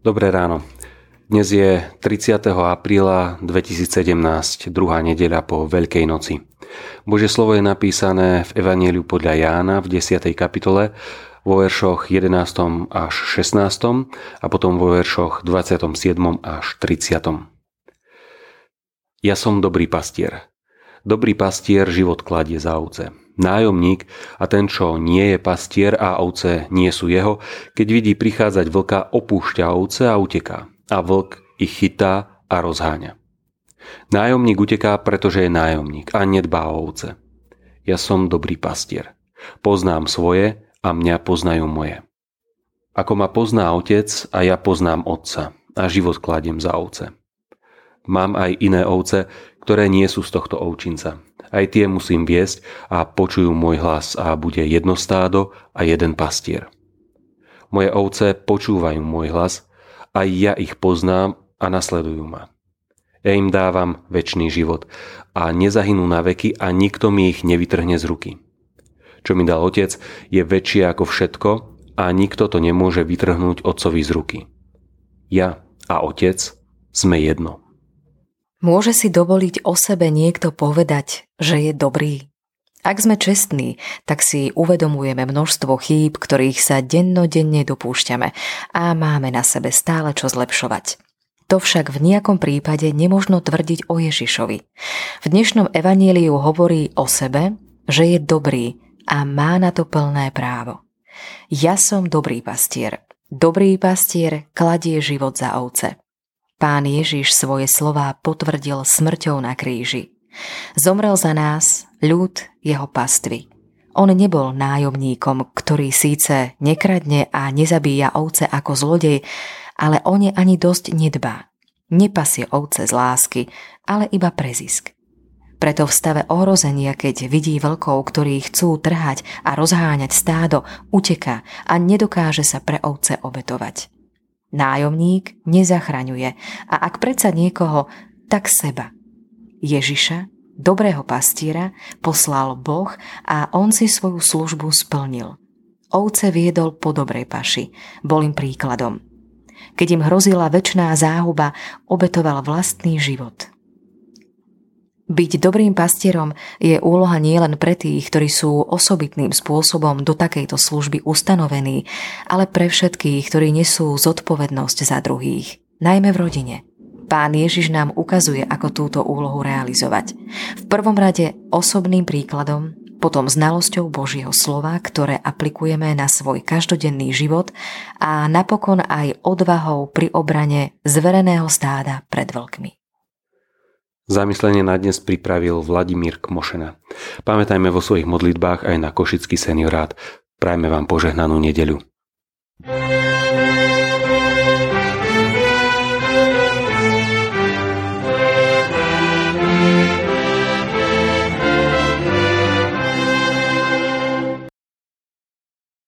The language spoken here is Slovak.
Dobré ráno. Dnes je 30. apríla 2017, druhá nedeľa po Veľkej noci. Božie slovo je napísané v Evanjeliu podľa Jána v 10. kapitole vo veršoch 11. až 16. a potom vo veršoch 27. až 30. Ja som dobrý pastier. Dobrý pastier život kladie za ovce. Nájomník a ten, čo nie je pastier a ovce nie sú jeho, keď vidí prichádzať vlka, opúšťa ovce a uteká. A vlk ich chytá a rozháňa. Nájomník uteká, pretože je nájomník a nedbá o ovce. Ja som dobrý pastier. Poznám svoje a mňa poznajú moje. Ako ma pozná otec a ja poznám otca a život kladiem za ovce. Mám aj iné ovce, ktoré nie sú z tohto ovčinca. Aj tie musím viesť a počujú môj hlas a bude jedno stádo a jeden pastier. Moje ovce počúvajú môj hlas, aj ja ich poznám a nasledujú ma. Ja im dávam večný život a nezahynú na veky a nikto mi ich nevytrhne z ruky. Čo mi dal otec je väčšie ako všetko a nikto to nemôže vytrhnúť otcovi z ruky. Ja a otec sme jedno. Môže si dovoliť o sebe niekto povedať, že je dobrý? Ak sme čestní, tak si uvedomujeme množstvo chýb, ktorých sa dennodenne dopúšťame a máme na sebe stále čo zlepšovať. To však v nejakom prípade nemožno tvrdiť o Ježišovi. V dnešnom evanjeliu hovorí o sebe, že je dobrý a má na to plné právo. Ja som dobrý pastier. Dobrý pastier kladie život za ovce. Pán Ježiš svoje slová potvrdil smrťou na kríži. Zomrel za nás, ľud jeho pastvy. On nebol nájomníkom, ktorý síce nekradne a nezabíja ovce ako zlodej, ale o ne ani dosť nedbá. Nepasie ovce z lásky, ale iba pre zisk. Preto v stave ohrozenia, keď vidí vlkov, ktorí chcú trhať a rozháňať stádo, uteká a nedokáže sa pre ovce obetovať. Nájomník nezachraňuje a ak predsa niekoho, tak seba. Ježiša, dobrého pastiera, poslal Boh a on si svoju službu splnil. Ovce viedol po dobrej paši, bol im príkladom. Keď im hrozila večná záhuba, obetoval vlastný život. Byť dobrým pastierom je úloha nielen pre tých, ktorí sú osobitným spôsobom do takejto služby ustanovení, ale pre všetkých, ktorí nesú zodpovednosť za druhých, najmä v rodine. Pán Ježiš nám ukazuje, ako túto úlohu realizovať. V prvom rade osobným príkladom, potom znalosťou Božieho slova, ktoré aplikujeme na svoj každodenný život a napokon aj odvahou pri obrane zvereného stáda pred vlkmi. Zamyslenie na dnes pripravil Vladimír Kmošena. Pamätajme vo svojich modlitbách aj na Košický seniorát. Prajme vám požehnanú nedeľu.